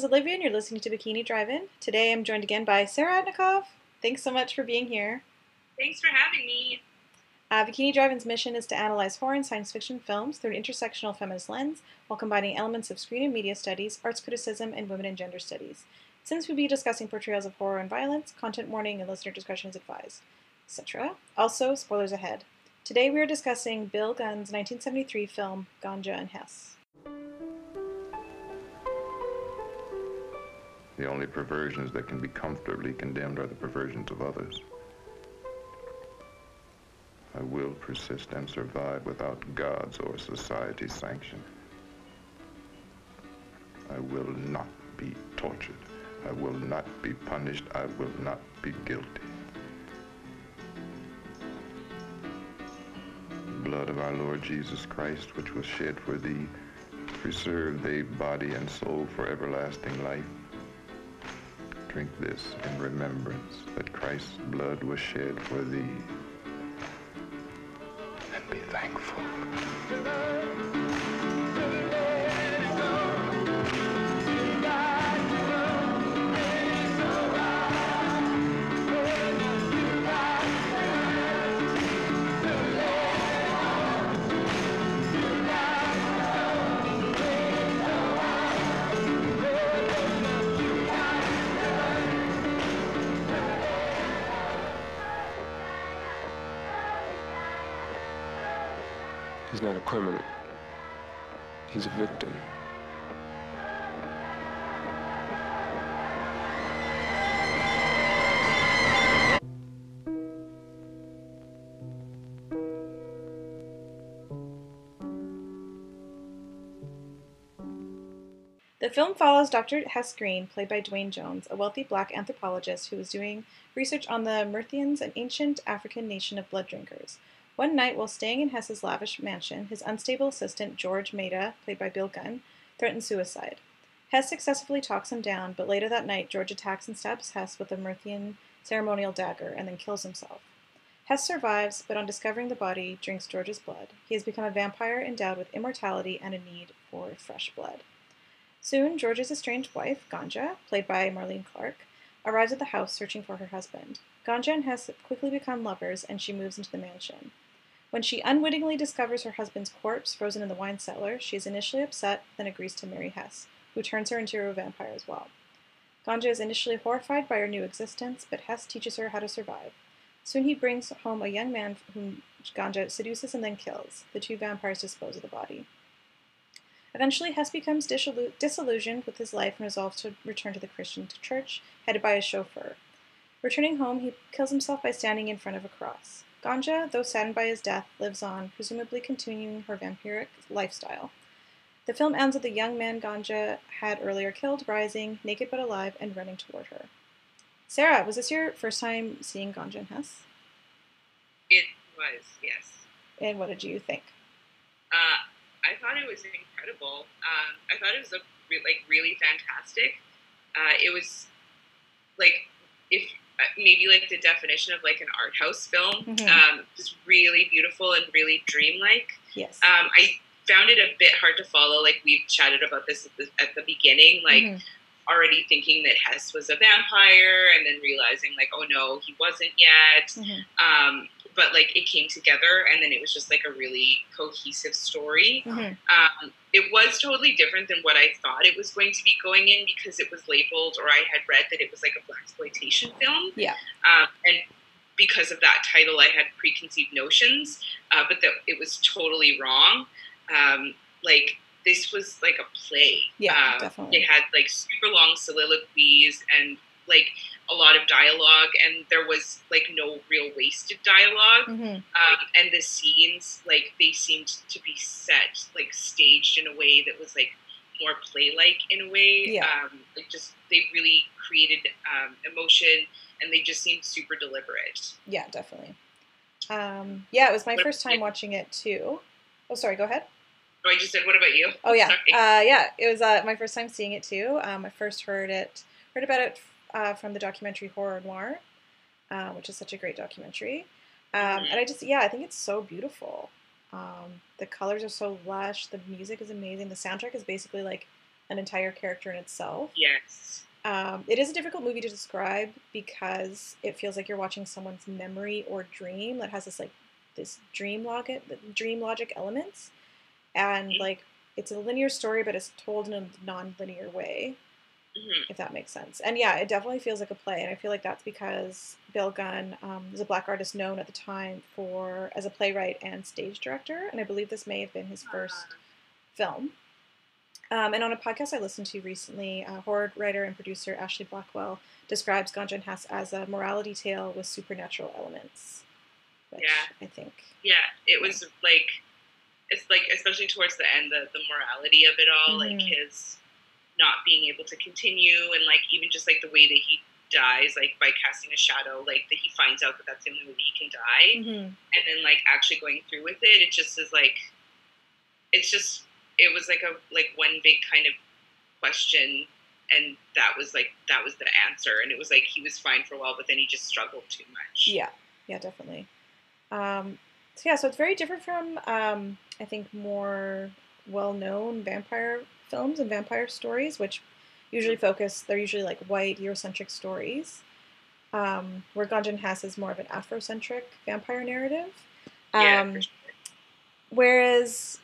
is Olivia, and you're listening to Bikini Drive-In. Today I'm joined again by Sarah Adnikov. Thanks so much for being here. Thanks for having me. Bikini Drive-In's mission is to analyze horror and science fiction films through an intersectional feminist lens while combining elements of screen and media studies, arts criticism, and women and gender studies. Since we'll be discussing portrayals of horror and violence, content warning and listener discretion is advised, etc. Also, spoilers ahead. Today we are discussing Bill Gunn's 1973 film Ganja and Hess. The only perversions that can be comfortably condemned are the perversions of others. I will persist and survive without God's or society's sanction. I will not be tortured. I will not be punished. I will not be guilty. The blood of our Lord Jesus Christ, which was shed for thee, preserve thy body and soul for everlasting life. Drink this in remembrance that Christ's blood was shed for thee. And be thankful. He's not a criminal. He's a victim. The film follows Dr. Hess Green, played by Dwayne Jones, a wealthy black anthropologist who was doing research on the Myrthians, an ancient African nation of blood drinkers. One night, while staying in Hess's lavish mansion, his unstable assistant, George Maida, played by Bill Gunn, threatens suicide. Hess successfully talks him down, but later that night, George attacks and stabs Hess with a Myrthian ceremonial dagger and then kills himself. Hess survives, but on discovering the body, drinks George's blood. He has become a vampire endowed with immortality and a need for fresh blood. Soon, George's estranged wife, Ganja, played by Marlene Clark, arrives at the house searching for her husband. Ganja and Hess quickly become lovers, and she moves into the mansion. When she unwittingly discovers her husband's corpse frozen in the wine cellar, she is initially upset, then agrees to marry Hess, who turns her into a vampire as well. Ganja is initially horrified by her new existence, but Hess teaches her how to survive. Soon he brings home a young man whom Ganja seduces and then kills. The two vampires dispose of the body. Eventually, Hess becomes disillusioned with his life and resolves to return to the Christian church, headed by his chauffeur. Returning home, he kills himself by standing in front of a cross. Ganja, though saddened by his death, lives on, presumably continuing her vampiric lifestyle. The film ends with the young man Ganja had earlier killed, rising, naked but alive, and running toward her. Sarah, was this your first time seeing Ganja and Hess? It was, yes. And what did you think? I thought it was incredible. I thought it was really fantastic. It was like if maybe like the definition of like an art house film. Just really beautiful and really dreamlike. Yes. I found it a bit hard to follow. Like we've chatted about this at the beginning. Like already thinking that Hess was a vampire, and then realizing like, oh no, he wasn't yet. But like it came together, and then it was just like a really cohesive story. It was totally different than what I thought it was going to be going in, because it was labeled, or I had read that it was like a blaxploitation film. Yeah. And because of that title, I had preconceived notions, but that it was totally wrong. Like this was like a play. Yeah, definitely. It had like super long soliloquies and like a lot of dialogue, and there was like no real wasted dialogue. And the scenes, like they seemed to be set, like staged in a way that was like more play-like in a way. Yeah. Like just they really created emotion, and they just seemed super deliberate. Yeah, definitely. Yeah, it was my first time watching it too. Oh, sorry, go ahead. Oh, I just said, what about you? Oh, yeah. Sorry. Yeah, it was my first time seeing it too. I first heard about it from the documentary Horror Noir, which is such a great documentary. And I think it's so beautiful. The colors are so lush. The music is amazing. The soundtrack is basically like an entire character in itself. Yes. It is a difficult movie to describe because it feels like you're watching someone's memory or dream that has this dream logic elements, and Mm-hmm. like it's a linear story, but it's told in a non-linear way, Mm-hmm. if that makes sense. And yeah, it definitely feels like a play, and I feel like that's because Bill Gunn was a black artist known at the time as a playwright and stage director, and I believe this may have been his first film. And on a podcast I listened to recently, horror writer and producer Ashley Blackwell describes Ganja and Hess as a morality tale with supernatural elements, which I think... Yeah, it was like, it's like, especially towards the end, the morality of it all, like his not being able to continue, and like even just like the way that he dies, like by casting a shadow, like that he finds out that that's the only way he can die, and then like actually going through with it, it just is like, it was like one big kind of question, and that was the answer, and it was like he was fine for a while, but then he just struggled too much. Yeah, definitely. So it's very different from I think more well-known vampire films and vampire stories, which usually they're usually like white Eurocentric stories, where Ganja and Hess is more of an Afrocentric vampire narrative. For sure. Whereas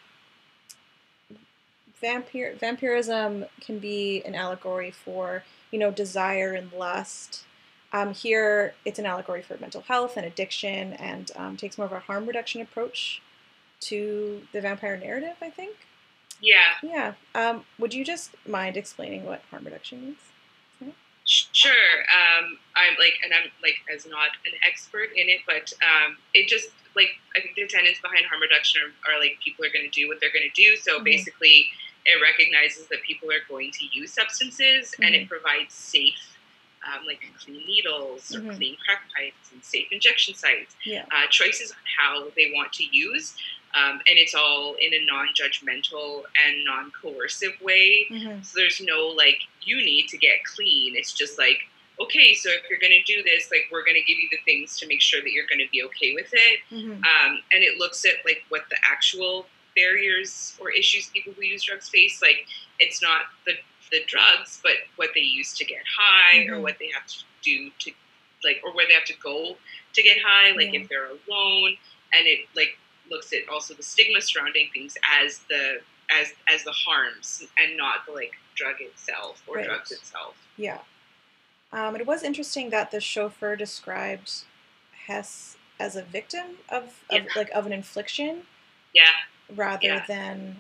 vampirism can be an allegory for, desire and lust. Here, it's an allegory for mental health and addiction, and takes more of a harm reduction approach to the vampire narrative, I think. Yeah. Yeah. Would you just mind explaining what harm reduction means? Sure. I'm as not an expert in it, but it just like, I think the tenets behind harm reduction are like, people are going to do what they're going to do. So basically, it recognizes that people are going to use substances, and it provides safe, like clean needles or clean crack pipes and safe injection sites, choices on how they want to use. And it's all in a non-judgmental and non-coercive way. So there's no like, you need to get clean. It's just like, okay, so if you're going to do this, like, we're going to give you the things to make sure that you're going to be okay with it. And it looks at like what the actual barriers or issues people who use drugs face. Like, it's not the drugs, but what they use to get high, or what they have to do to like, or where they have to go to get high, like if they're alone. And it like looks at also the stigma surrounding things as the harms, and not the like drug itself or drugs itself. Yeah. It was interesting that the chauffeur described Hess as a victim of an infliction. Yeah. Rather than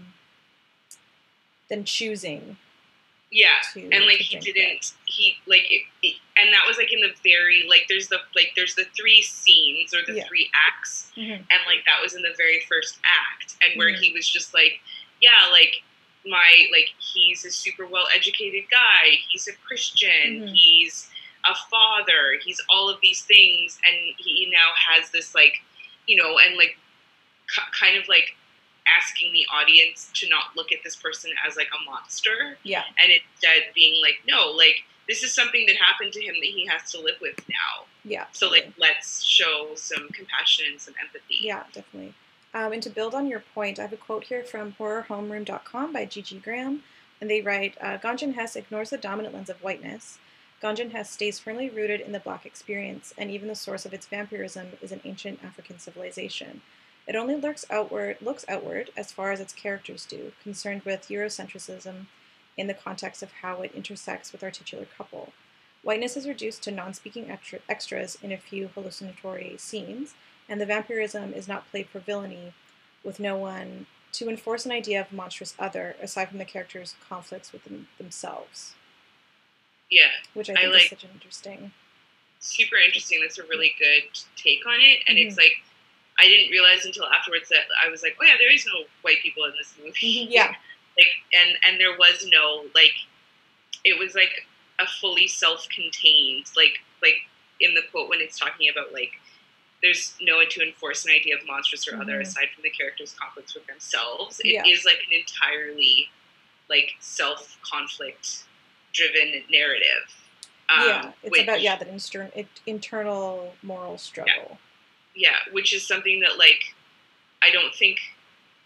choosing. Yeah, and like he and that was like in the very like there's the three scenes or the three acts, and like that was in the very first act, and where he was just like, he's a super well educated guy, he's a Christian, he's a father, he's all of these things, and he now has this like, and like kind of like asking the audience to not look at this person as like a monster, and instead being like, no, like this is something that happened to him that he has to live with now. So like, let's show some compassion and some empathy. Yeah, definitely. And to build on your point, I have a quote here from horrorhomeroom.com by Gigi Graham, and they write, Ganja and Hess ignores the dominant lens of whiteness. Ganja and Hess stays firmly rooted in the Black experience, and even the source of its vampirism is an ancient African civilization. It only looks outward as far as its characters do, concerned with Eurocentrism in the context of how it intersects with our titular couple. Whiteness is reduced to non-speaking extras in a few hallucinatory scenes, and the vampirism is not played for villainy, with no one to enforce an idea of monstrous other, aside from the characters' conflicts with themselves. Yeah. Which I think is such an interesting... Super interesting. That's a really good take on it, and it's like, I didn't realize until afterwards that I was like, oh yeah, there is no white people in this movie. Yeah. And there was no, like, it was like a fully self-contained, like in the quote when it's talking about like, there's no one to enforce an idea of monstrous or other aside from the characters' conflicts with themselves. It is like an entirely like self-conflict driven narrative. It's about that internal moral struggle. Yeah, which is something that, like, I don't think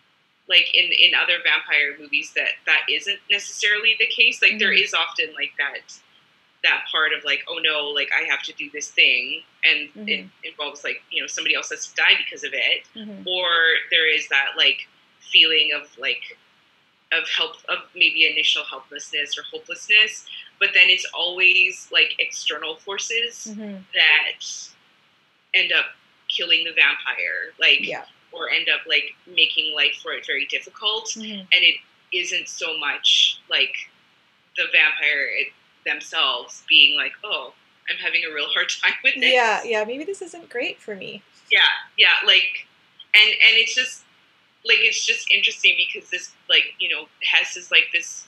like in other vampire movies that isn't necessarily the case. Like there is often like that part of like, oh no, like I have to do this thing, and it involves like, you know, somebody else has to die because of it, or there is that like feeling of like of maybe initial helplessness or hopelessness, but then it's always like external forces that end up killing the vampire, like or end up like making life for it very difficult, and it isn't so much like the vampire themselves being like, oh, I'm having a real hard time with this. Yeah, maybe this isn't great for me. Yeah, like, and it's just, like, it's just interesting because this, like, you know, Hess is, like, this,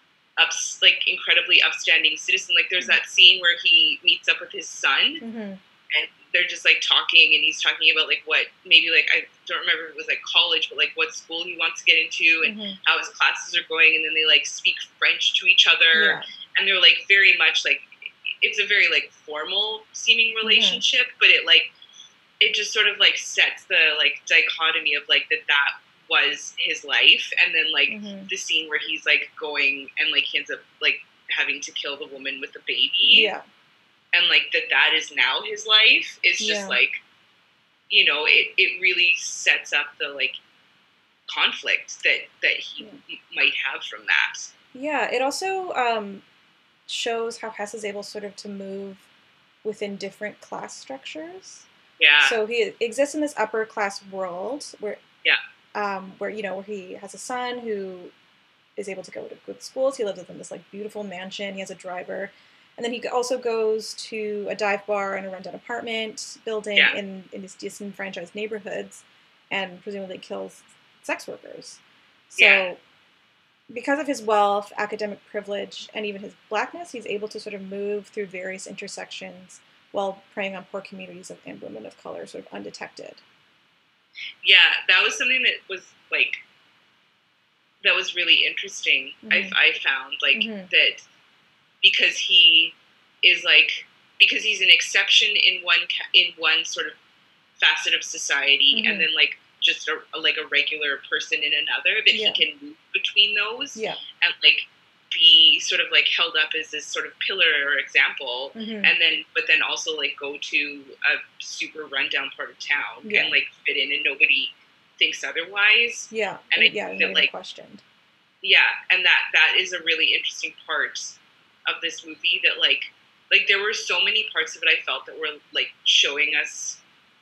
incredibly upstanding citizen. Like, there's that scene where he meets up with his son, and they're just, like, talking, and he's talking about, like, what, maybe, like, I don't remember if it was, like, college, but, like, what school he wants to get into, and how his classes are going, and then they, like, speak French to each other, and they're, like, very much, like, it's a very, like, formal seeming relationship, but it, like, it just sort of, like, sets the, like, dichotomy of, like, that was his life, and then, like, the scene where he's, like, going, and, like, he ends up, like, having to kill the woman with the baby, and, like, that is now his life, is just, like, you know, it really sets up the, like, conflict that he might have from that. Yeah, it also, shows how Hess is able sort of to move within different class structures. Yeah. So he exists in this upper class world where, you know, where he has a son who is able to go to good schools. He lives within this like beautiful mansion. He has a driver, and then he also goes to a dive bar and a rundown apartment building in these disenfranchised neighborhoods, and presumably kills sex workers. So because of his wealth, academic privilege, and even his blackness, he's able to sort of move through various intersections while preying on poor communities and women of color, sort of undetected. Yeah, that was something that was, like, that was really interesting, I found, like, that because he is, like, because he's an exception in one sort of facet of society, and then, like, just a regular person in another, that he can move between those, and, like, be sort of, like, held up as this sort of pillar or example, but then also, like, go to a super rundown part of town and, like, fit in, and nobody thinks otherwise. And that, like, questioned. And that is a really interesting part of this movie, that, like, there were so many parts of it I felt that were, like, showing us,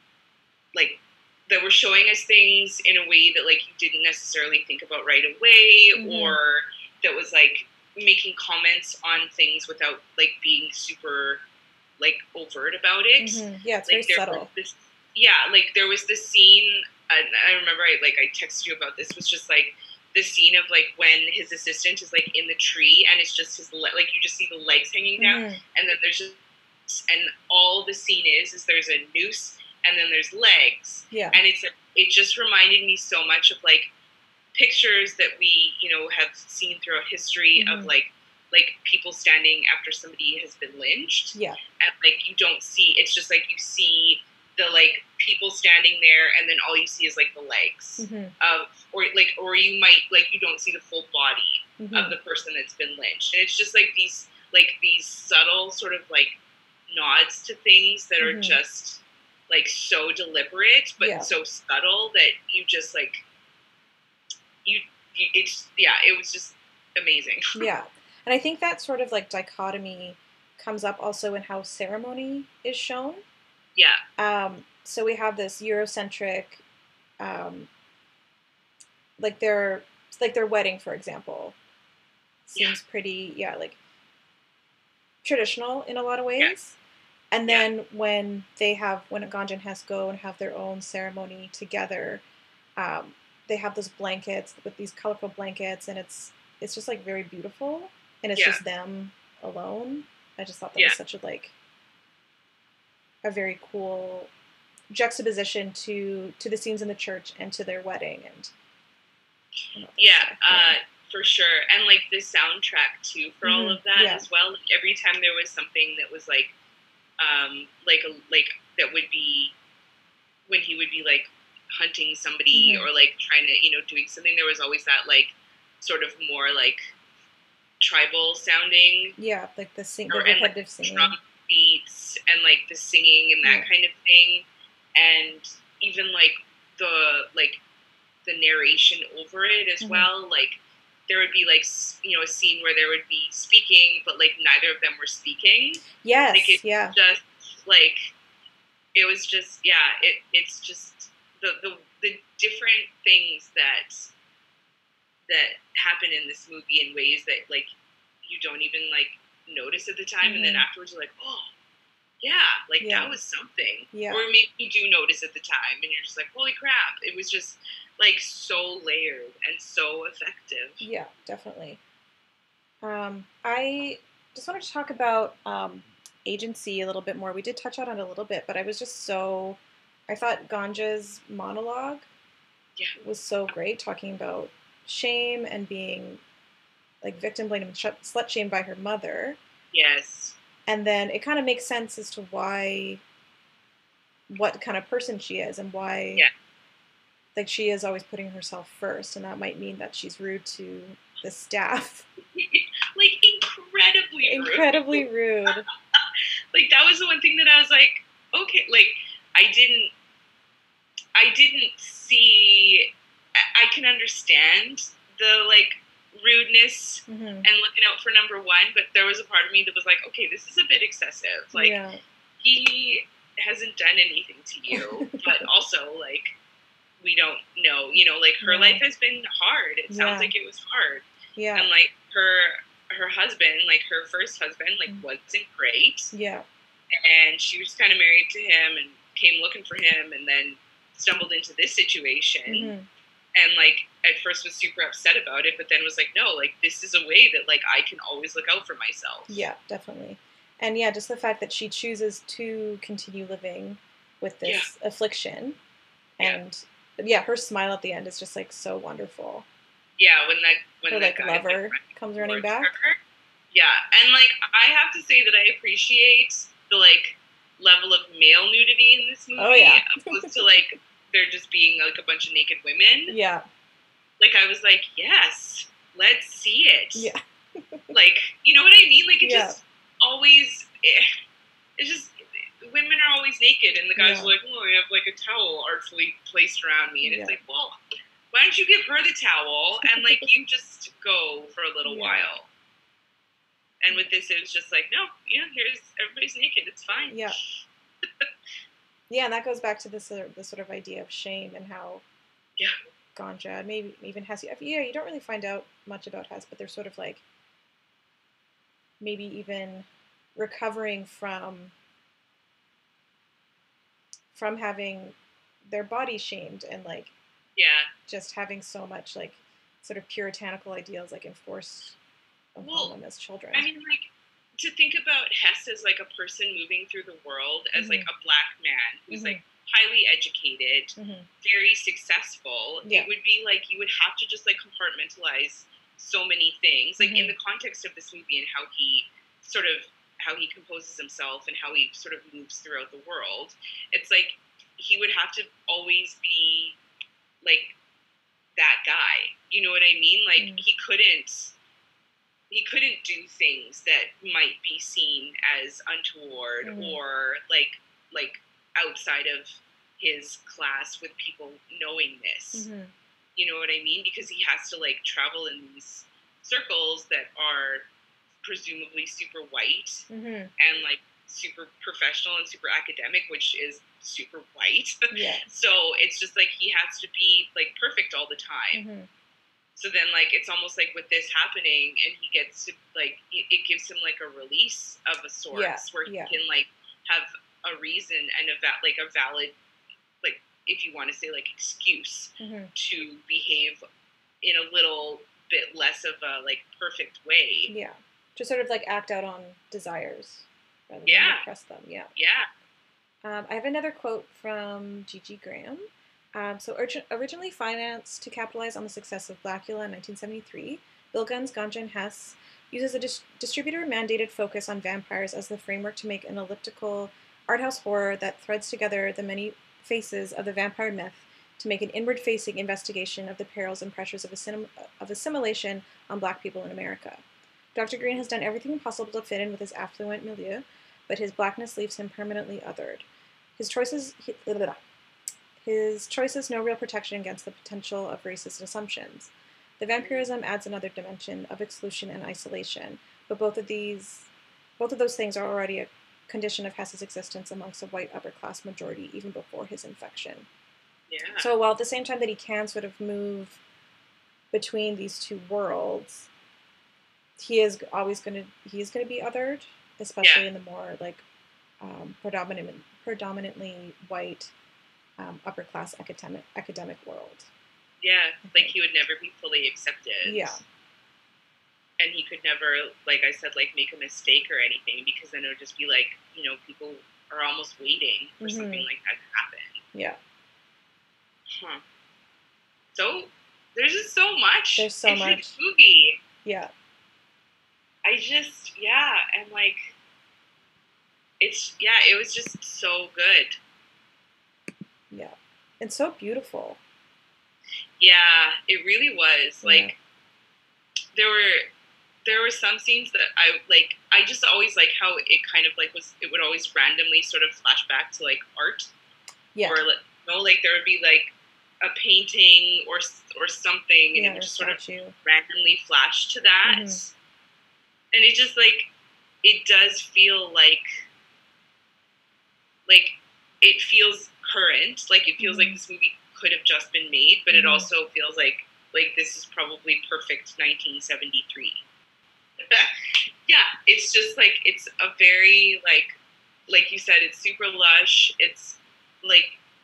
like, that were showing us things in a way that, like, you didn't necessarily think about right away, or that was, like, making comments on things without, like, being super, like, overt about it. Yeah, it's like, very subtle. Like, there was this scene, and I remember I texted you about this, was just, like, the scene of, like, when his assistant is, like, in the tree, and it's just his, like, you just see the legs hanging down, and then there's just, and all the scene is there's a noose, and then there's legs. And it just reminded me so much of, like, pictures that we, you know, have seen throughout history of, like people standing after somebody has been lynched. And, like, you don't see, it's just, like, you see the, like, people standing there, and then all you see is, like, the legs of, or you might, like, you don't see the full body of the person that's been lynched. And it's just, like, these subtle sort of, like, nods to things that are just, like, so deliberate, but so subtle that you just, like, it was just amazing. And I think that sort of, like, dichotomy comes up also in how ceremony is shown. So we have this Eurocentric, like their wedding, for example, seems pretty, like, traditional in a lot of ways. And then when Ganja and Hess go and have their own ceremony together, they have those blankets with these colorful blankets, and it's just, like, very beautiful, and it's just them alone. I just thought that was such a, like, a very cool juxtaposition to the scenes in the church and to their wedding, and for sure. And, like, the soundtrack too for all of that as well. Like, every time there was something that was, like that would be when he would be, like, hunting somebody or like trying to, you know, doing something, there was always that like sort of more like tribal sounding. Yeah, like the repetitive like, singing. Drum beats and like the singing and that kind of thing. And even like the narration over it as well. Like there would be like, you know, a scene where there would be speaking, but like neither of them were speaking. Yes, like, just like it was just it's just the different things that happen in this movie in ways that like you don't even like notice at the time, and then afterwards you're like, oh yeah, like that was something. Or maybe you do notice at the time and you're just like, holy crap, it was just like so layered and so effective. Yeah, definitely. I just wanted to talk about agency a little bit more. We did touch on it a little bit, but I thought Ganja's monologue was so great, talking about shame and being like victim blamed and slut shamed by her mother. Yes. And then it kind of makes sense as to what kind of person she is and why like she is always putting herself first, and that might mean that she's rude to the staff. Like incredibly rude. Like that was the one thing that I was like, okay, like I didn't see, I can understand the like rudeness and looking out for number one, but there was a part of me that was like, okay, this is a bit excessive. Like he hasn't done anything to you, but also like we don't know, you know, like her life has been hard. It sounds like it was hard. Yeah. And like her husband, like her first husband, like wasn't great. Yeah. And she was kind of married to him and came looking for him, and then stumbled into this situation. And like at first was super upset about it, but then was like, no, like this is a way that like I can always look out for myself. Yeah, definitely. And yeah, just the fact that she chooses to continue living with this affliction, and her smile at the end is just like so wonderful. Yeah, when her like lover comes running back. Yeah, and like I have to say that I appreciate the like level of male nudity in this movie. Oh yeah, opposed to like there just being like a bunch of naked women. Yeah. Like I was like, yes, let's see it. Yeah. Like, you know what I mean? Like it just always, it's just, women are always naked and the guys are like, oh, I have like a towel artfully placed around me. And it's like, well, why don't you give her the towel and like you just go for a little while. And with this, it was just like, no, here's, everybody's naked. It's fine. Yeah. Yeah, and that goes back to this sort of idea of shame and how Ganja, maybe even Hess, you don't really find out much about Hess, but they're sort of like maybe even recovering from having their body shamed and like just having so much like sort of puritanical ideals like enforced upon them as children. I mean, like, to think about Hess as like a person moving through the world as like a black man who's like highly educated, very successful, it would be like you would have to just like compartmentalize so many things, like in the context of this movie and how he composes himself and how he sort of moves throughout the world. It's like he would have to always be like that guy. You know what I mean? Like he couldn't do things that might be seen as untoward or like outside of his class with people knowing this. You know what I mean? Because he has to like travel in these circles that are presumably super white and like super professional and super academic, which is super white. So it's just like he has to be like perfect all the time. So then, like, it's almost like with this happening, and he gets to, like, it gives him, like, a release of a sorts, where he can, like, have a reason and a valid, like, if you want to say, like, excuse to behave in a little bit less of a, like, perfect way. Yeah. To sort of, like, act out on desires rather than repress them. Yeah. Yeah. I have another quote from Gigi Graham. So originally financed to capitalize on the success of Blackula in 1973, Bill Gunn's Ganja and Hess uses a distributor-mandated focus on vampires as the framework to make an elliptical art house horror that threads together the many faces of the vampire myth to make an inward-facing investigation of the perils and pressures of assimilation on Black people in America. Dr. Green has done everything possible to fit in with his affluent milieu, but his Blackness leaves him permanently othered. His choices no real protection against the potential of racist assumptions. The vampirism adds another dimension of exclusion and isolation, but both of those things are already a condition of Hess's existence amongst a white upper-class majority even before his infection. Yeah. So while at the same time that he can sort of move between these two worlds, he is going to be othered, especially in the more like predominantly white upper-class academic world. Yeah, like he would never be fully accepted. Yeah. And he could never, like I said, like make a mistake or anything, because then it would just be like, you know, people are almost waiting for something like that to happen. Yeah. Huh. So there's just so much. There's so much. This movie. Yeah. And like, it was just so good. Yeah. And so beautiful. Yeah, it really was. Like, there were some scenes that I just always like how it kind of like it would always randomly sort of flash back to like art. Yeah. Or like there would be like a painting or something, and it would just sort of randomly flash to that. Mm-hmm. And it just like, it does feel like it feels current. Like it feels like this movie could have just been made, but it also feels like this is probably perfect 1973. Yeah, it's just like, it's a very like you said, it's super lush. It's like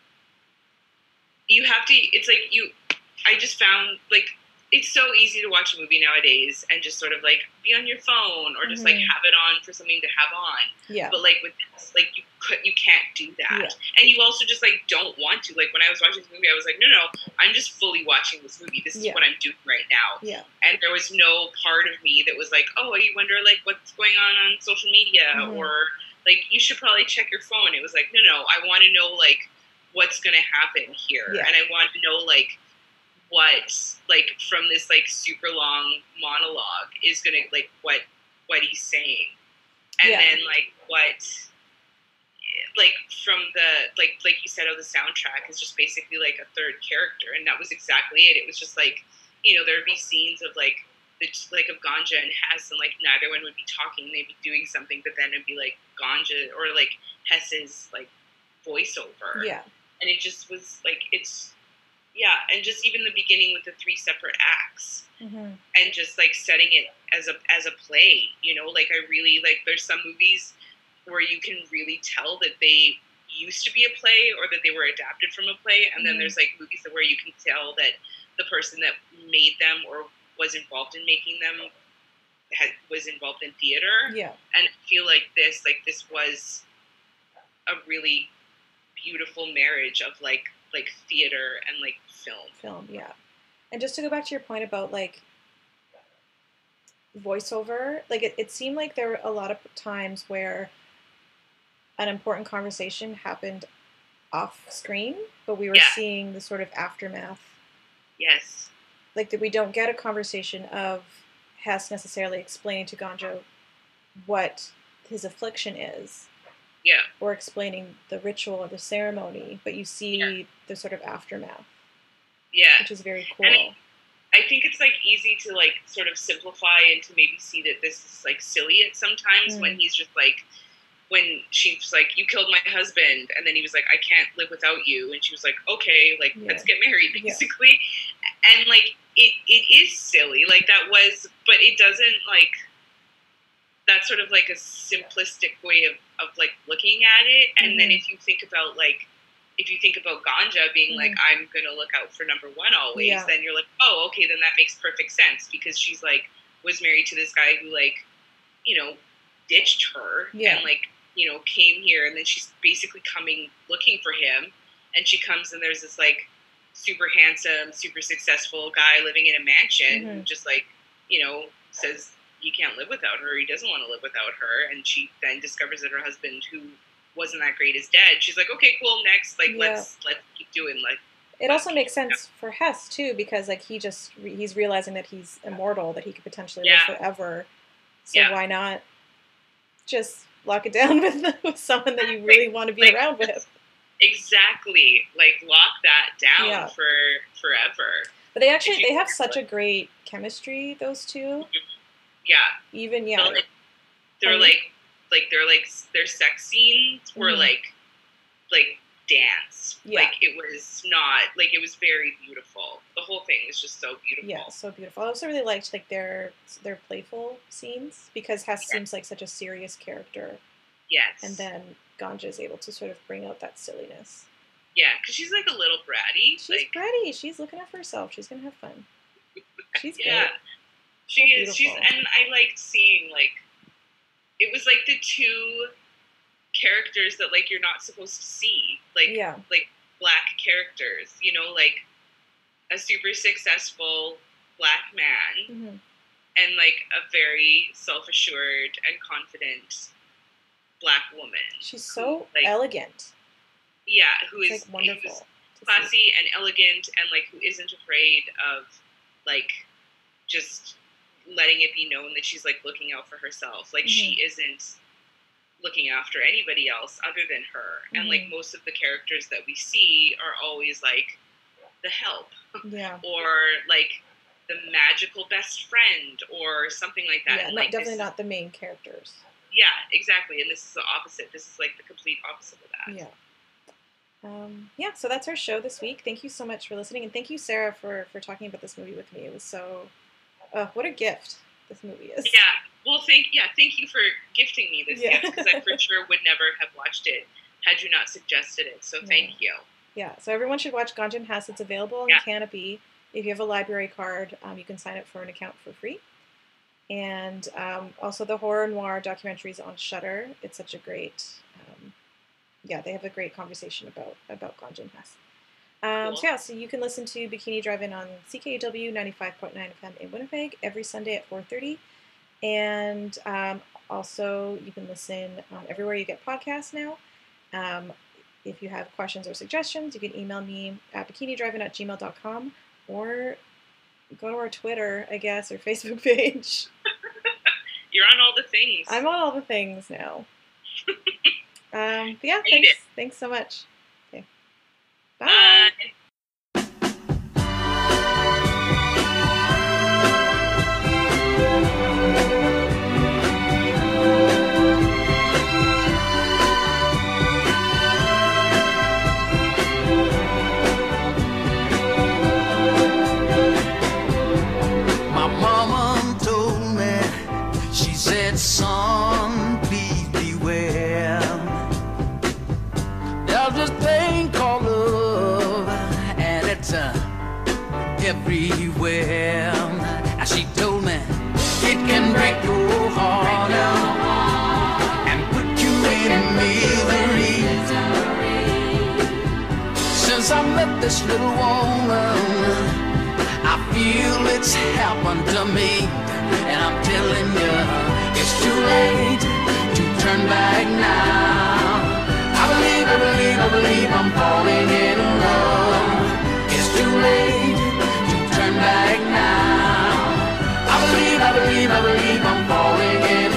I just found like it's so easy to watch a movie nowadays and just sort of like be on your phone or just like have it on for something to have on. Yeah. But like with this, like you can't do that. Yeah. And you also just like don't want to. Like when I was watching this movie, I was like, no, I'm just fully watching this movie. This is what I'm doing right now. Yeah. And there was no part of me that was like, oh, you wonder like what's going on social media or like you should probably check your phone. It was like, no, I want to know like what's going to happen here. Yeah. And I want to know like what like from this like super long monologue is gonna like what he's saying, and then like what like from the like you said, the soundtrack is just basically like a third character, and that was exactly it. It was just like, you know, there'd be scenes of like of Ganja and Hess, and like neither one would be talking, they'd be doing something, but then it'd be like Ganja or like Hess's like voiceover, and it just was like it's. Yeah, and just even the beginning with the 3 separate acts, and just like setting it as a play, you know, like I really like. There's some movies where you can really tell that they used to be a play or that they were adapted from a play, and then there's like movies where you can tell that the person that made them or was involved in making them was involved in theater. Yeah, and I feel like this was a really beautiful marriage of like theater and like film. Yeah. And just to go back to your point about like voiceover, like it seemed like there were a lot of times where an important conversation happened off screen, but we were seeing the sort of aftermath. Yes. Like that we don't get a conversation of Hess necessarily explaining to Ganja what his affliction is. Yeah. Or explaining the ritual or the ceremony, but you see the sort of aftermath. Yeah. Which is very cool. And I think it's like easy to like sort of simplify and to maybe see that this is like silly at sometimes when he's just like, when she's like, you killed my husband, and then he was like, I can't live without you, and she was like, okay, like let's get married basically. And like it is silly, like that was, but it doesn't like, that's sort of like a simplistic way of like looking at it. And then if you think about Ganja being like, I'm going to look out for number one always, then you're like, oh, okay, then that makes perfect sense, because she's like, was married to this guy who like, you know, ditched her and like, you know, came here, and then she's basically coming looking for him, and she comes and there's this like super handsome, super successful guy living in a mansion who just like, you know, says he can't live without her, he doesn't want to live without her, and she then discovers that her husband, who wasn't that great, is dead. She's like, okay, cool, next, like let's keep doing, like It also makes sense for Hess too, because like he's realizing that he's immortal, that he could potentially live forever. So why not just lock it down with someone that you really want to be around with? Exactly, like lock that down for forever. But they have such a great chemistry, those two. Yeah. Even their sex scenes were like dance. Yeah. Like it was not like it was very beautiful. The whole thing was just so beautiful. Yeah, so beautiful. I also really liked like their playful scenes, because Hess seems like such a serious character. Yes. And then Ganja is able to sort of bring out that silliness. Yeah, because she's like a little bratty. She's bratty. She's looking out for herself. She's gonna have fun. She's great. She is. She's, and I liked seeing like it was like the two characters that like you're not supposed to see, like black characters. You know, like a super successful black man and like a very self-assured and confident black woman. She's so elegant. Yeah, who is like wonderful, classy and elegant, and like who isn't afraid of like just letting it be known that she's like looking out for herself. Like she isn't looking after anybody else other than her. And like most of the characters that we see are always like the help, or like the magical best friend, or something like that. Yeah, and, like, definitely not the main characters. Yeah, exactly. And this is the opposite. This is like the complete opposite of that. Yeah. So that's our show this week. Thank you so much for listening, and thank you, Sarah, for talking about this movie with me. It was so, what a gift this movie is. Yeah. Well, thank you for gifting me this gift, because I for sure would never have watched it had you not suggested it. So thank you. Yeah. So everyone should watch Ganja and Hess. It's available on Canopy. If you have a library card, you can sign up for an account for free. And also the horror noir documentaries on Shudder. It's such a great. They have a great conversation about Ganja and Hess. Cool. So you can listen to Bikini Drive-In on CKUW 95.9 FM in Winnipeg every Sunday at 4:30. And also you can listen everywhere you get podcasts now. If you have questions or suggestions, you can email me at bikinidrivein@gmail.com, or go to our Twitter, I guess, or Facebook page. You're on all the things. I'm on all the things now. Thanks so much. Okay. Bye. My mama told me, she said, son, please beware. There's this thing called love, and it's everywhere. And she told me it can break your heart and put you in misery. Since I met this little woman, I feel it's happened to me, and I'm telling you, it's too late to turn back now. I believe I'm falling in love. It's too late to turn back now. I believe I'm falling in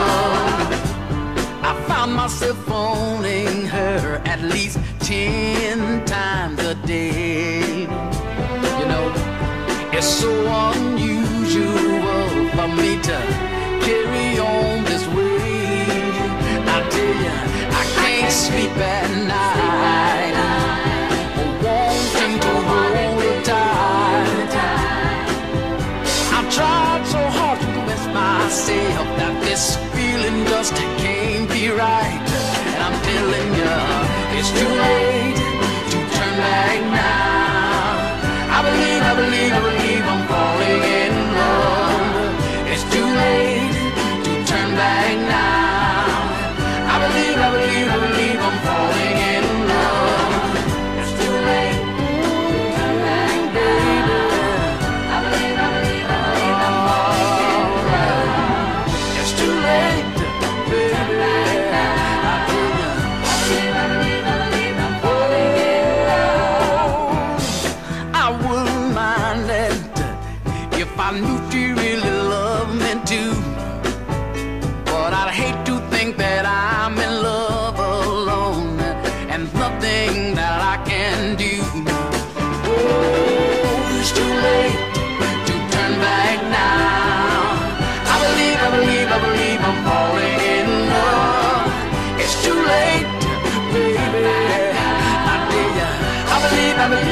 love. I found myself phoning her at least 10 times a day. You know, it's so unusual for me to carry on this way. I tell you, I can't sleep at night, wanting to hold her tight. I've tried so hard to convince myself that this feeling just can't be right. And I'm telling you, it's too late to turn back now. I believe I'm falling in love. It's too late to turn back now. I believe I'm falling in love. It's too late to turn back, baby. I believe I'm alright. It's too late, baby. I believe I'm falling.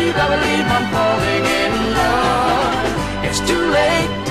believe I'm falling in love. It's too late